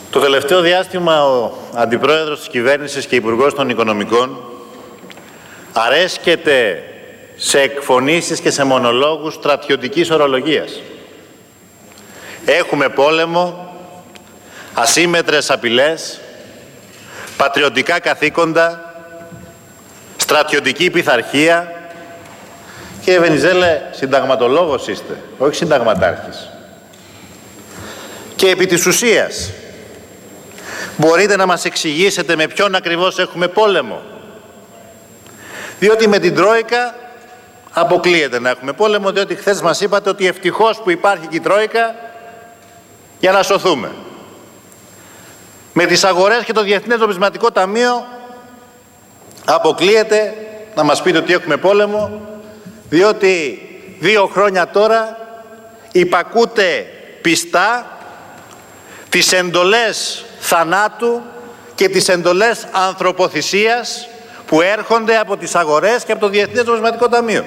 Το τελευταίο διάστημα ο Αντιπρόεδρος της Κυβέρνησης και Υπουργός των Οικονομικών αρέσκεται σε εκφωνήσεις και σε μονολόγους στρατιωτικής ορολογίας. Έχουμε πόλεμο, ασύμμετρες απειλές, πατριωτικά καθήκοντα, στρατιωτική πειθαρχία. Κύριε Βενιζέλε, συνταγματολόγος είστε, όχι συνταγματάρχης. Και επί της ουσίας, μπορείτε να μας εξηγήσετε με ποιον ακριβώς έχουμε πόλεμο? Διότι με την Τρόικα αποκλείεται να έχουμε πόλεμο, διότι χθες μας είπατε ότι ευτυχώς που υπάρχει και η Τρόικα για να σωθούμε. Με τις αγορές και το Διεθνές Νομισματικό Ταμείο αποκλείεται να μας πείτε ότι έχουμε πόλεμο, διότι 2 χρόνια τώρα υπακούτε πιστά τις εντολές θανάτου και τις εντολές ανθρωποθυσίας που έρχονται από τις αγορές και από το Διεθνές Νομισματικό Ταμείο.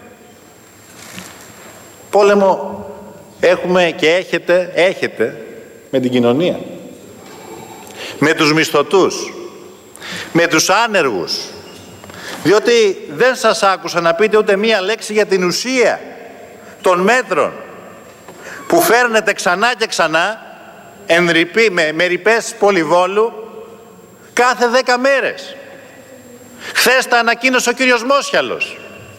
Πόλεμο έχουμε και έχετε με την κοινωνία, με τους μισθωτούς, με τους άνεργους, διότι δεν σας άκουσα να πείτε ούτε μία λέξη για την ουσία των μέτρων που φέρνετε ξανά και ξανά με ρηπές πολυβόλου κάθε 10 μέρες. Χθες τα ανακοίνωσε ο κύριος Μόσχιαλος.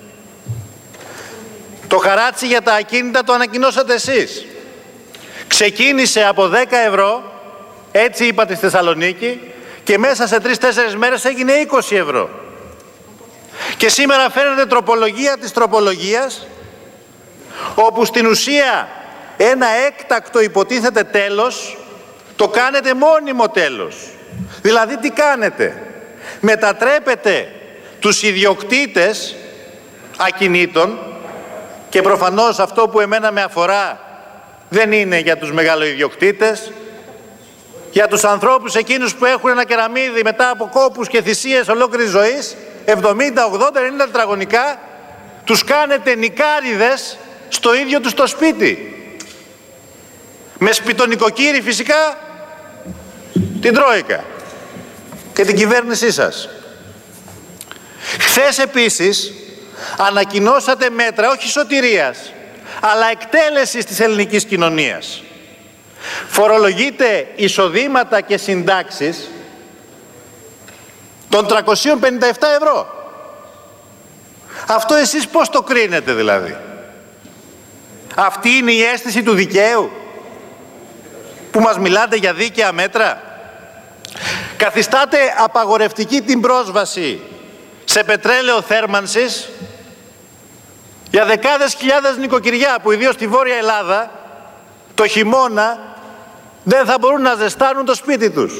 Το χαράτσι για τα ακίνητα το ανακοινώσατε εσείς. Ξεκίνησε από 10 ευρώ, έτσι είπατε στη Θεσσαλονίκη, και μέσα σε 3-4 μέρες έγινε 20 ευρώ. Και σήμερα φέρνετε τροπολογία της τροπολογίας, όπου στην ουσία ένα έκτακτο υποτίθεται τέλος το κάνετε μόνιμο τέλος. Δηλαδή τι κάνετε? Μετατρέπετε τους ιδιοκτήτες ακινήτων, και προφανώς αυτό που εμένα με αφορά δεν είναι για τους μεγαλοειδιοκτήτες, για τους ανθρώπους εκείνους που έχουν ένα κεραμίδι μετά από κόπους και θυσίες ολόκληρης ζωής, 70, 80, 90 τετραγωνικά, τους κάνετε νοικάριδες στο ίδιο τους το σπίτι. Με σπιτονικοκύρη φυσικά την Τρόικα και την κυβέρνησή σας. Χθες επίσης ανακοινώσατε μέτρα όχι σωτηρίας, αλλά εκτέλεσης της ελληνικής κοινωνίας. Φορολογείτε εισοδήματα και συντάξεις των 357 ευρώ. Αυτό εσείς πώς το κρίνετε δηλαδή? Αυτή είναι η αίσθηση του δικαίου που μας μιλάτε για δίκαια μέτρα? Καθιστάτε απαγορευτική την πρόσβαση σε πετρέλαιο θέρμανσης για δεκάδες χιλιάδες νοικοκυριά που ιδίως στη Βόρεια Ελλάδα το χειμώνα δεν θα μπορούν να ζεστάνουν το σπίτι τους.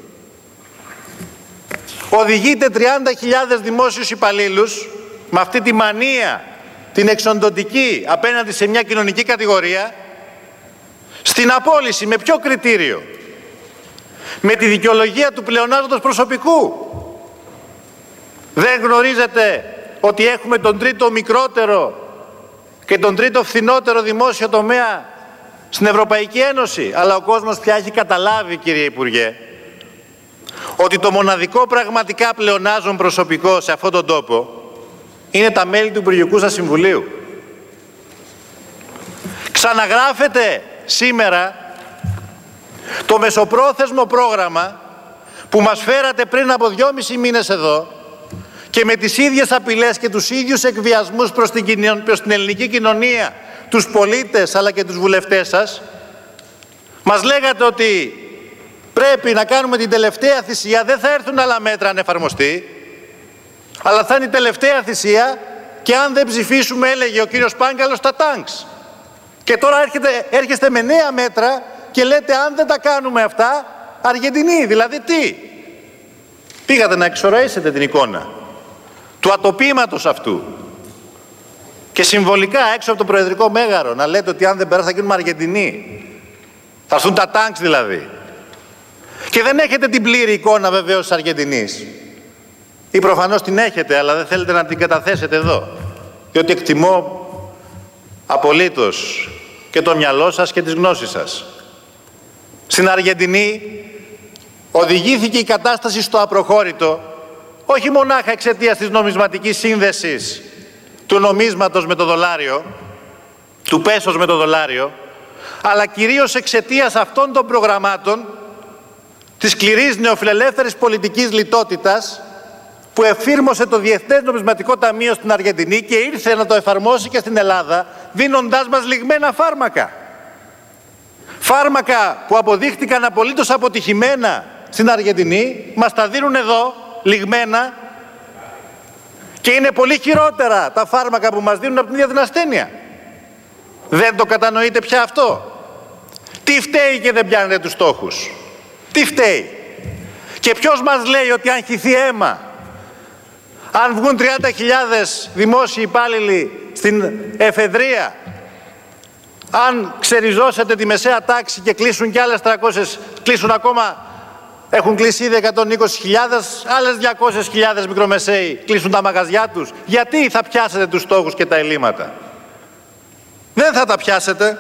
Οδηγείτε 30.000 δημόσιους υπαλλήλους με αυτή τη μανία την εξοντωτική απέναντι σε μια κοινωνική κατηγορία στην απόλυση. Με ποιο κριτήριο? Με τη δικαιολογία του πλεονάζοντος προσωπικού. Δεν γνωρίζετε ότι έχουμε τον τρίτο μικρότερο και τον τρίτο φθηνότερο δημόσιο τομέα στην Ευρωπαϊκή Ένωση? Αλλά ο κόσμος πια έχει καταλάβει, κύριε Υπουργέ, ότι το μοναδικό πραγματικά πλεονάζον προσωπικό σε αυτόν τον τόπο είναι τα μέλη του Υπουργικού σας Συμβουλίου. Ξαναγράφετε σήμερα το μεσοπρόθεσμο πρόγραμμα που μας φέρατε πριν από 2,5 μήνες εδώ, και με τις ίδιες απειλές και τους ίδιους εκβιασμούς προς την ελληνική κοινωνία, τους πολίτες αλλά και τους βουλευτές σας, μας λέγατε ότι πρέπει να κάνουμε την τελευταία θυσία, δεν θα έρθουν άλλα μέτρα αν εφαρμοστεί, αλλά θα είναι η τελευταία θυσία, και αν δεν ψηφίσουμε, έλεγε ο κύριος Πάγκαλος, τα τάγκς. Και τώρα έρχεστε με νέα μέτρα και λέτε αν δεν τα κάνουμε αυτά, Αργεντινή. Δηλαδή τι? Πήγατε να εξορροήσετε την εικόνα του ατοπήματος αυτού και συμβολικά έξω από το Προεδρικό Μέγαρο να λέτε ότι αν δεν περάσει θα γίνουμε Αργεντινοί. Θα έρθουν τα τάγκς δηλαδή. Και δεν έχετε την πλήρη εικόνα βεβαίως της Αργεντινής. Ή προφανώς την έχετε, αλλά δεν θέλετε να την καταθέσετε εδώ. Διότι εκτιμώ απολύτως και το μυαλό σας και τις γνώσεις σας. Στην Αργεντινή οδηγήθηκε η κατάσταση στο απροχώρητο, όχι μονάχα εξαιτίας της νομισματικής σύνδεσης του νομίσματος με το δολάριο, του πέσος με το δολάριο, αλλά κυρίως εξαιτίας αυτών των προγραμμάτων της σκληρής νεοφιλελεύθερης πολιτικής λιτότητας που εφήρμοσε το Διεθνές Νομισματικό Ταμείο στην Αργεντινή και ήρθε να το εφαρμόσει και στην Ελλάδα, δίνοντάς μας λιγμένα φάρμακα. Φάρμακα που αποδείχτηκαν απολύτως αποτυχημένα στην Αργεντινή, μας τα δίνουν εδώ λιγμένα και είναι πολύ χειρότερα τα φάρμακα που μας δίνουν από την ίδια την ασθένεια. Δεν το κατανοείτε πια αυτό? Τι φταίει και δεν πιάνετε τους στόχους? Τι φταίει? Και ποιος μας λέει ότι αν χυθεί αίμα, αν βγουν 30.000 δημόσιοι υπάλληλοι στην εφεδρεία, αν ξεριζώσετε τη μεσαία τάξη και κλείσουν κι άλλες 300, κλείσουν ακόμα, έχουν κλείσει ήδη 120.000, άλλες 200.000 μικρομεσαίοι κλείσουν τα μαγαζιά τους, γιατί θα πιάσετε τους στόχους και τα ελλείμματα? Δεν θα τα πιάσετε.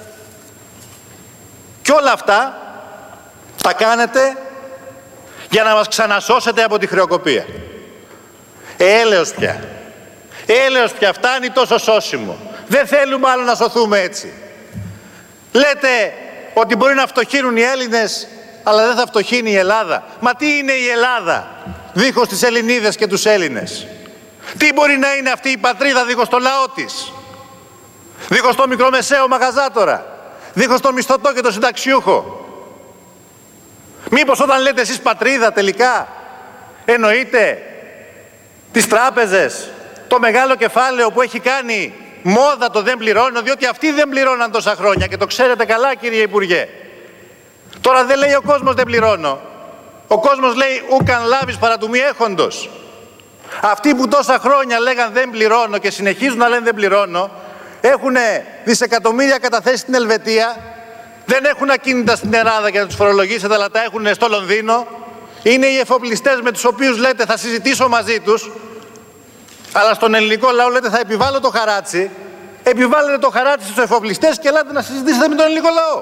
Και όλα αυτά τα κάνετε για να μας ξανασώσετε από τη χρεοκοπία. Έλεος πια. Έλεος πια, φτάνει τόσο σώσιμο. Δεν θέλουμε άλλο να σωθούμε έτσι. Λέτε ότι μπορεί να φτωχύνουν οι Έλληνες, αλλά δεν θα φτωχύνει η Ελλάδα. Μα τι είναι η Ελλάδα δίχως τις Ελληνίδες και τους Έλληνες? Τι μπορεί να είναι αυτή η πατρίδα δίχως το λαό της? Δίχως το μικρομεσαίο μαγαζάτορα? Δίχως το μισθωτό και το συνταξιούχο? Μήπως όταν λέτε εσείς πατρίδα τελικά εννοείτε τις τράπεζες, το μεγάλο κεφάλαιο που έχει κάνει μόδα το δεν πληρώνω, διότι αυτοί δεν πληρώναν τόσα χρόνια και το ξέρετε καλά, κύριε Υπουργέ. Τώρα δεν λέει ο κόσμος δεν πληρώνω. Ο κόσμος λέει ούκαν λάβεις παρά του μη έχοντος. Αυτοί που τόσα χρόνια λέγαν δεν πληρώνω και συνεχίζουν να λένε δεν πληρώνω, έχουν δισεκατομμύρια καταθέσει στην Ελβετία, δεν έχουν ακίνητα στην Ελλάδα για να τους φορολογήσετε, αλλά τα έχουν στο Λονδίνο. Είναι οι εφοπλιστές με τους οποίους λέτε θα συζητήσω μαζί τους, αλλά στον ελληνικό λαό λέτε θα επιβάλλω το χαράτσι. Επιβάλλετε το χαράτσι στους εφοπλιστές και ελάτε να συζητήσετε με τον ελληνικό λαό.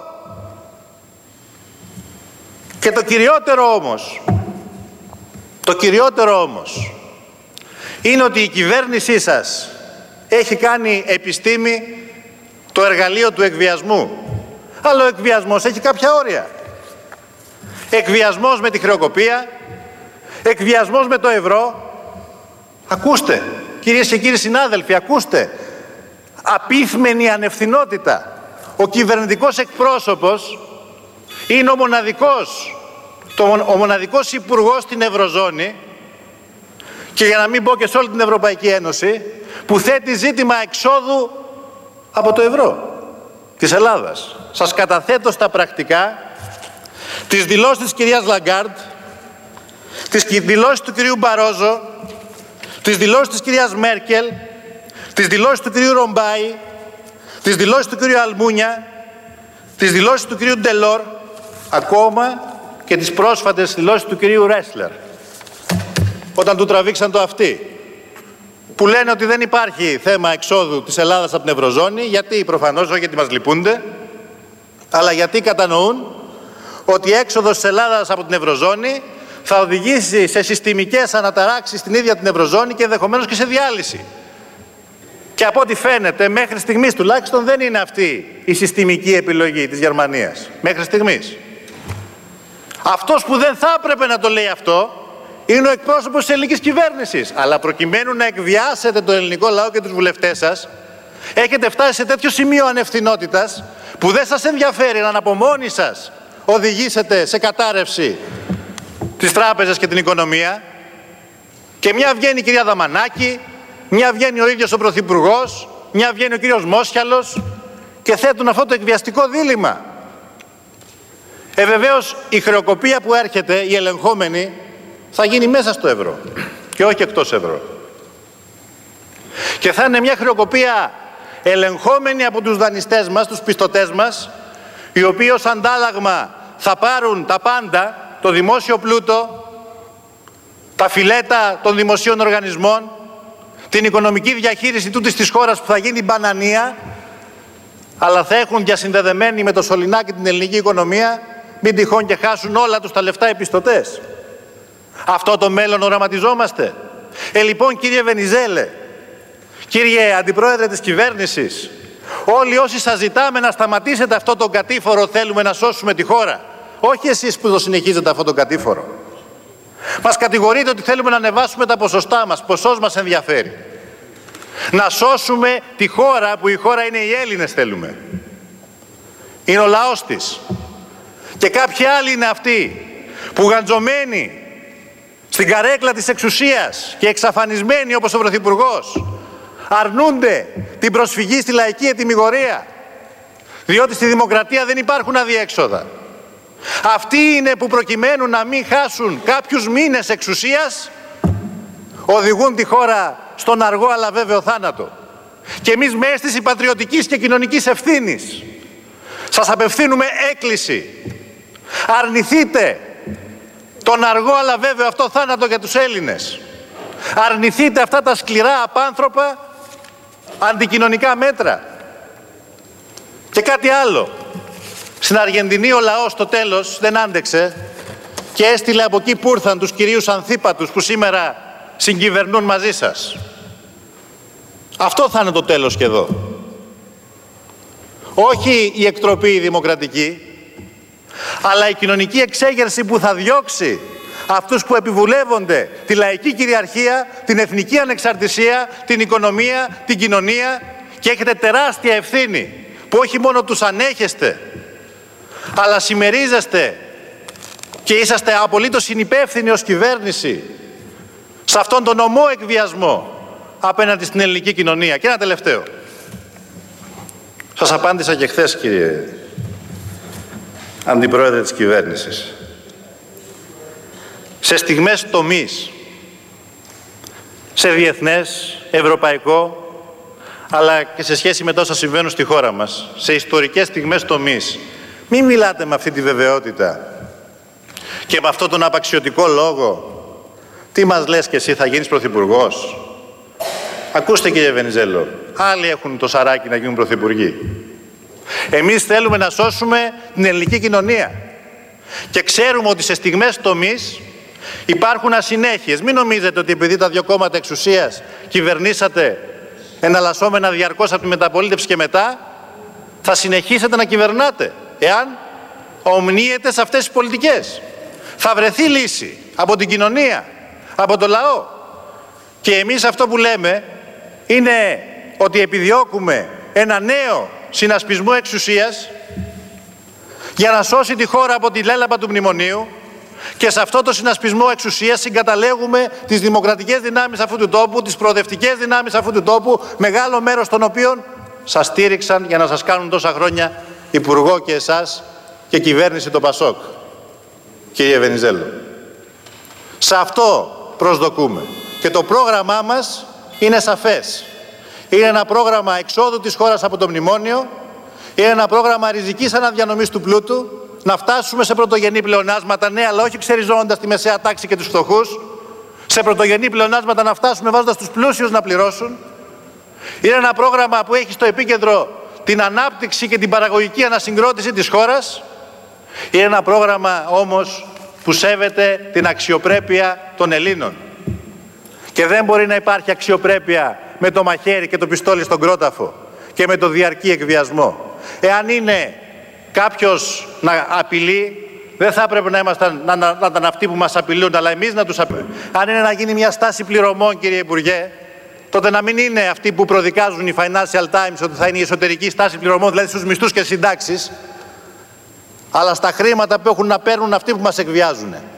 Και το κυριότερο όμως είναι ότι η κυβέρνησή σας έχει κάνει επιστήμη το εργαλείο του εκβιασμού. Αλλά ο εκβιασμός έχει κάποια όρια. Εκβιασμός με τη χρεοκοπία, εκβιασμός με το ευρώ. Ακούστε, κυρίες και κύριοι συνάδελφοι, ακούστε. Απίθμενη ανευθυνότητα. Ο κυβερνητικός εκπρόσωπος είναι ο μοναδικός υπουργός στην Ευρωζώνη, και για να μην πω και σε όλη την Ευρωπαϊκή Ένωση, που θέτει ζήτημα εξόδου από το ευρώ της Ελλάδας. Σας καταθέτω στα πρακτικά τις δηλώσεις της κυρίας Λαγκάρντ, τις δηλώσεις του κυρίου Μπαρόζο, τις δηλώσεις της κυρίας Μέρκελ, τις δηλώσεις του κυρίου Ρομπάι, τις δηλώσεις του κυρίου Αλμούνια, τις δηλώσεις του κυρίου Ντελόρ, ακόμα και τις πρόσφατες δηλώσεις του κυρίου Ρέσλερ, όταν του τραβήξαν το αυτί, που λένε ότι δεν υπάρχει θέμα εξόδου της Ελλάδας από την Ευρωζώνη, γιατί προφανώς όχι γιατί μας λυπούνται, αλλά γιατί κατανοούν ότι η έξοδος της Ελλάδας από την Ευρωζώνη θα οδηγήσει σε συστημικές αναταράξεις στην ίδια την Ευρωζώνη και ενδεχομένως και σε διάλυση. Και από ό,τι φαίνεται, μέχρι στιγμής τουλάχιστον δεν είναι αυτή η συστημική επιλογή της Γερμανίας. Μέχρι στιγμής. Αυτός που δεν θα έπρεπε να το λέει αυτό είναι ο εκπρόσωπος της ελληνικής κυβέρνησης. Αλλά προκειμένου να εκβιάσετε τον ελληνικό λαό και τους βουλευτές σας, έχετε φτάσει σε τέτοιο σημείο ανευθυνότητας που δεν σας ενδιαφέρει να από μόνοι σας οδηγήσετε σε κατάρρευση τις τράπεζες και την οικονομία. Και μια βγαίνει η κυρία Δαμανάκη, μια βγαίνει ο ίδιος ο Πρωθυπουργός, μια βγαίνει ο κύριος Μόσχαλος και θέτουν αυτό το εκβιαστικό δίλημμα. Βεβαίως η χρεοκοπία που έρχεται, η ελεγχόμενη, θα γίνει μέσα στο ευρώ και όχι εκτός ευρώ. Και θα είναι μια χρεοκοπία ελεγχόμενη από τους δανειστές μας, τους πιστωτές μας, οι οποίοι ως αντάλλαγμα θα πάρουν τα πάντα, το δημόσιο πλούτο, τα φιλέτα των δημοσίων οργανισμών, την οικονομική διαχείριση τούτης της χώρας που θα γίνει μπανανία, αλλά θα έχουν διασυνδεδεμένη με το σωληνάκι την ελληνική οικονομία μην τυχόν και χάσουν όλα τους τα λεφτά οι πιστωτές. Αυτό το μέλλον οραματιζόμαστε? Λοιπόν, κύριε Βενιζέλε, κύριε Αντιπρόεδρε της κυβέρνησης, όλοι όσοι σας ζητάμε να σταματήσετε αυτό το κατήφορο, θέλουμε να σώσουμε τη χώρα. Όχι εσείς που το συνεχίζετε αυτό το κατήφορο. Μας κατηγορείτε ότι θέλουμε να ανεβάσουμε τα ποσοστά μας. Ποσός μας ενδιαφέρει? Να σώσουμε τη χώρα, που η χώρα είναι οι Έλληνες θέλουμε. Είναι ο λαός της. Και κάποιοι άλλοι είναι αυτοί που γαντζωμένοι στην καρέκλα της εξουσίας και εξαφανισμένοι όπως ο Πρωθυπουργός αρνούνται την προσφυγή στη λαϊκή ετυμηγορία, διότι στη δημοκρατία δεν υπάρχουν αδιέξοδα. Αυτοί είναι που προκειμένου να μην χάσουν κάποιους μήνες εξουσίας οδηγούν τη χώρα στον αργό αλλά βέβαιο θάνατο. Και εμείς με αίσθηση πατριωτικής και κοινωνικής ευθύνης σας απευθύνουμε έκκληση. Αρνηθείτε τον αργό αλλά βέβαιο αυτό θάνατο για τους Έλληνες. Αρνηθείτε αυτά τα σκληρά απάνθρωπα αντικοινωνικά μέτρα. Και κάτι άλλο. Στην Αργεντινή ο λαός στο τέλος δεν άντεξε και έστειλε από εκεί που ήρθαν τους κυρίους ανθίπατους που σήμερα συγκυβερνούν μαζί σας. Αυτό θα είναι το τέλος και εδώ. Όχι η εκτροπή η δημοκρατική, αλλά η κοινωνική εξέγερση που θα διώξει αυτούς που επιβουλεύονται τη λαϊκή κυριαρχία, την εθνική ανεξαρτησία, την οικονομία, την κοινωνία, και έχετε τεράστια ευθύνη που όχι μόνο τους ανέχεστε, αλλά συμμερίζεστε και είσαστε απολύτως συνυπεύθυνοι ως κυβέρνηση σε αυτόν τον ομό εκβιασμό απέναντι στην ελληνική κοινωνία. Και ένα τελευταίο. Σας απάντησα και χθες, κύριε Αντιπρόεδρε της κυβέρνησης. Σε στιγμές τομής, σε διεθνές, ευρωπαϊκό, αλλά και σε σχέση με τόσα συμβαίνουν στη χώρα μας, σε ιστορικές στιγμές τομής, μην μιλάτε με αυτή τη βεβαιότητα και με αυτόν τον απαξιωτικό λόγο. Τι μας λες και εσύ, θα γίνεις πρωθυπουργός? Ακούστε, κύριε Βενιζέλο, άλλοι έχουν το σαράκι να γίνουν πρωθυπουργοί. Εμείς θέλουμε να σώσουμε την ελληνική κοινωνία και ξέρουμε ότι σε στιγμές τομής υπάρχουν ασυνέχειες. Μην νομίζετε ότι επειδή τα δύο κόμματα εξουσίας κυβερνήσατε εναλλασσόμενα διαρκώς από τη μεταπολίτευση και μετά, θα συνεχίσετε να κυβερνάτε εάν ομνύετε σε αυτές τις πολιτικές. Θα βρεθεί λύση από την κοινωνία, από το λαό. Και εμείς αυτό που λέμε είναι ότι επιδιώκουμε ένα νέο συνασπισμό εξουσίας για να σώσει τη χώρα από τη λέλαπα του μνημονίου, και σε αυτό το συνασπισμό εξουσίας συγκαταλέγουμε τις δημοκρατικές δυνάμεις αυτού του τόπου, τις προοδευτικές δυνάμεις αυτού του τόπου, μεγάλο μέρος των οποίων σας στήριξαν για να σας κάνουν τόσα χρόνια υπουργό και εσάς και κυβέρνηση το Πασόκ, κύριε Βενιζέλο. Σε αυτό προσδοκούμε. Και το πρόγραμμά μας είναι σαφές. Είναι ένα πρόγραμμα εξόδου της χώρας από το μνημόνιο, είναι ένα πρόγραμμα ριζικής αναδιανομής του πλούτου, να φτάσουμε σε πρωτογενή πλεονάσματα, ναι, αλλά όχι ξεριζώντας τη μεσαία τάξη και τους φτωχούς, σε πρωτογενή πλεονάσματα να φτάσουμε βάζοντας τους πλούσιους να πληρώσουν. Είναι ένα πρόγραμμα που έχει στο επίκεντρο την ανάπτυξη και την παραγωγική ανασυγκρότηση της χώρας. Είναι ένα πρόγραμμα όμως που σέβεται την αξιοπρέπεια των Ελλήνων. Και δεν μπορεί να υπάρχει αξιοπρέπεια με το μαχαίρι και το πιστόλι στον κρόταφο και με το διαρκή εκβιασμό. Εάν είναι κάποιος να απειλεί, δεν θα έπρεπε να ήταν αυτοί που μας απειλούν, αλλά εμείς να τους απειλούμε. Αν είναι να γίνει μια στάση πληρωμών, κύριε Υπουργέ, τότε να μην είναι αυτοί που προδικάζουν οι Financial Times ότι θα είναι η εσωτερική στάση πληρωμών, δηλαδή στους μισθούς και συντάξεις, αλλά στα χρήματα που έχουν να παίρνουν αυτοί που μας εκβιάζουν.